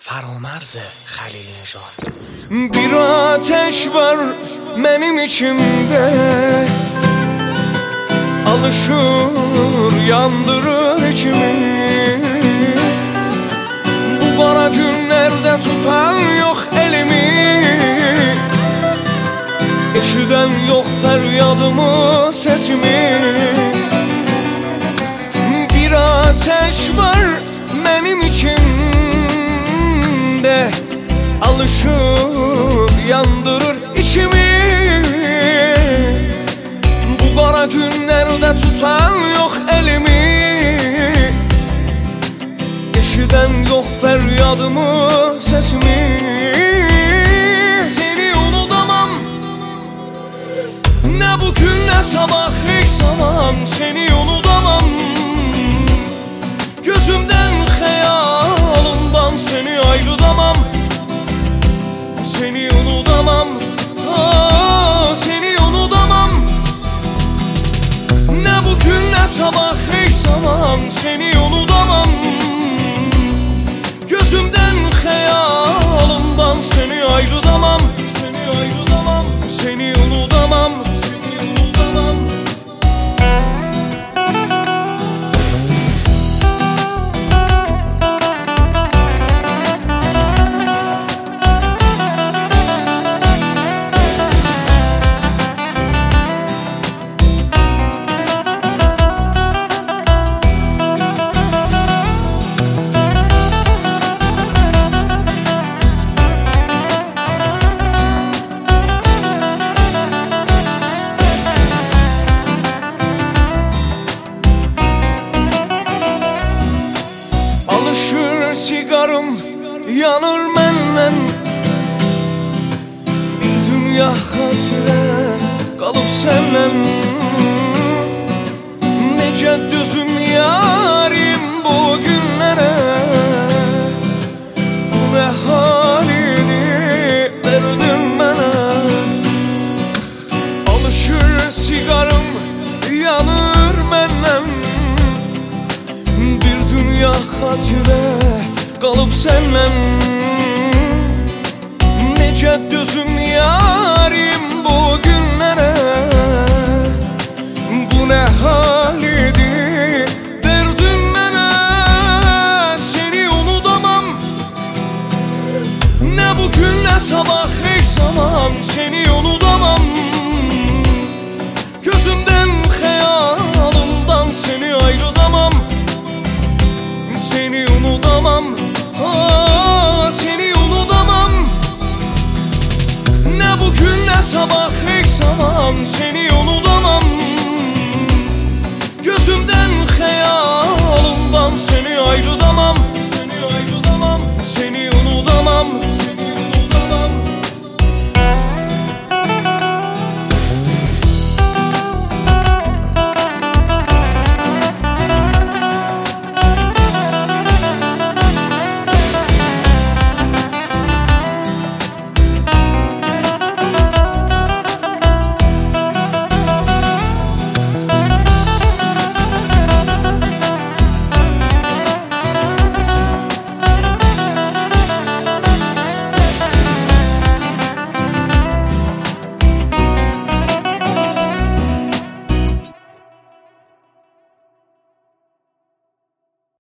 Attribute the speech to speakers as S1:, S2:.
S1: فرامرز خلیل نژاد.
S2: Bir ateş var benim içimde, alışır yandırır içimi. Bu kara günlerde tutan yok elimi, eşiden yok feryadımı, sesimi. Bir ateş var benim içimde, alışır yandırır içimi. Bu kara günlerde tutan yok elimi, eşiden yok feryadımı, sesimi. Seni unutamam, ne bugün ne sabah hiç zaman. Seni unutamam, gözümden hayalımdan seni ayırtamam. Seni unutamam, seni unutamam. Ne bugün ne sabah hiç zaman. Seni unutamam, gözümden hayalımdan seni ayırtamam. Seni ayırtamam, seni unutamam, seni unutamam. Alışır sigarım, yanır menden. Bir dünya hatire kalıp senden. Nece düzüm yarim bu günlere. Bu ne halini verdin bana. Alışır sigarım, yanır menden. Bir dünya hatire kalıp senden. Nece düzüm yarim bu günlere. Bu ne halidi verdin bana. Seni unutamam, ne bugün ne sabah hiç zaman. Seni unutamam, gözümden hayalımdan seni ayırtamam. Seni unutamam, seni unutamam. Ne bugün ne sabah hiç zaman. Seni unutamam, gözümden hayalımdan seni ayırtamam.